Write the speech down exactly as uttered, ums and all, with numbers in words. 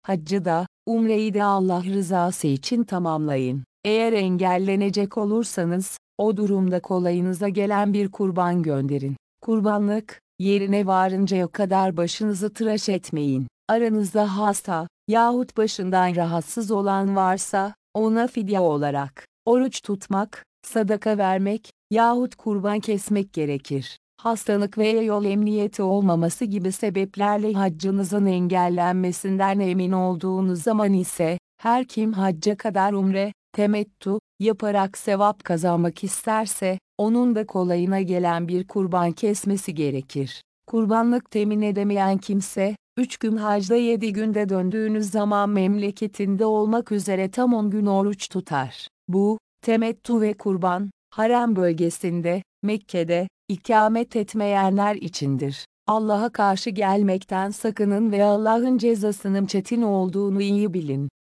Haccı da, umreyi de Allah rızası için tamamlayın. Eğer engellenecek olursanız, o durumda kolayınıza gelen bir kurban gönderin. Kurbanlık, yerine varıncaya kadar başınızı tıraş etmeyin. Aranızda hasta yahut başından rahatsız olan varsa, ona fidye olarak oruç tutmak, sadaka vermek yahut kurban kesmek gerekir. Hastalık veya yol emniyeti olmaması gibi sebeplerle haccınızın engellenmesinden emin olduğunuz zaman ise, her kim hacca kadar umre, temettü yaparak sevap kazanmak isterse, onun da kolayına gelen bir kurban kesmesi gerekir. Kurbanlık temin edemeyen kimse, üç gün hacda yedi günde döndüğünüz zaman memleketinde olmak üzere tam on gün oruç tutar. Bu, temettü ve kurban, harem bölgesinde, Mekke'de, ikamet etmeyenler içindir. Allah'a karşı gelmekten sakının ve Allah'ın cezasının çetin olduğunu iyi bilin.